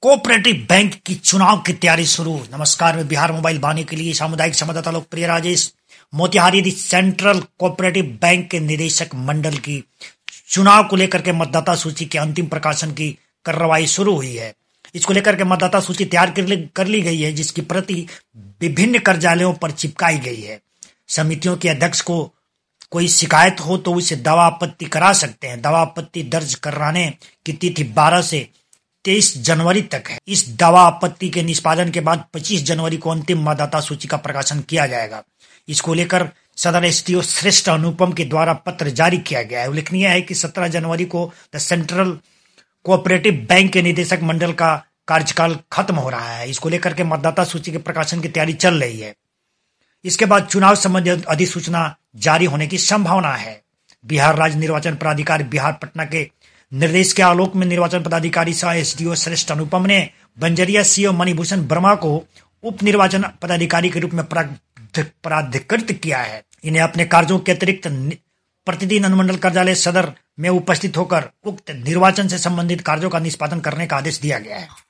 Cooperative bank की चुनाव की तैयारी शुरू। नमस्कार, मैं बिहार मोबाइल वाणी के लिए सामुदायिक संवाददाता लोकप्रिय Rajesh Motihari central cooperative bank के निदेशक मंडल की चुनाव को लेकर के मतदाता सूची के अंतिम प्रकाशन की कार्रवाई शुरू हुई है। इसको लेकर के मतदाता सूची तैयार कर ली गई है, जिसकी प्रति विभिन्न कार्यालयों पर चिपकाई गई है। समितियों के अध्यक्ष को कोई शिकायत हो तो उसे दावा आपत्ति करा सकते हैं। दावा आपत्ति दर्ज कराने की तिथि 12 से 23 जनवरी तक है। इस दावा आपत्ति के निष्पादन के बाद 25 जनवरी को अंतिम मतदाता सूची का प्रकाशन किया जाएगा। इसको लेकर सदर एसडीओ श्रेष्ठ अनुपम के द्वारा पत्र जारी किया गया है। उल्लेखनीय है कि 17 जनवरी को द सेंट्रल कोऑपरेटिव बैंक के निदेशक मंडल का कार्यकाल खत्म हो रहा है। इसको लेकर के मतदाता सूची के प्रकाशन की तैयारी चल रही है। इसके बाद चुनाव संबंधी अधिसूचना जारी होने की संभावना है। बिहार राज्य निर्वाचन प्राधिकार बिहार पटना के निर्देश के आलोक में निर्वाचन पदाधिकारी सह एसडीओ श्रेष्ठ अनुपम ने बंजरिया सीओ मणिभूषण वर्मा को उप निर्वाचन पदाधिकारी के रूप में प्राधिकृत किया है। इन्हें अपने कार्यों के अतिरिक्त प्रतिदिन अनुमंडल कार्यालय सदर में उपस्थित होकर उक्त निर्वाचन से संबंधित कार्यों का निष्पादन करने का आदेश दिया गया है।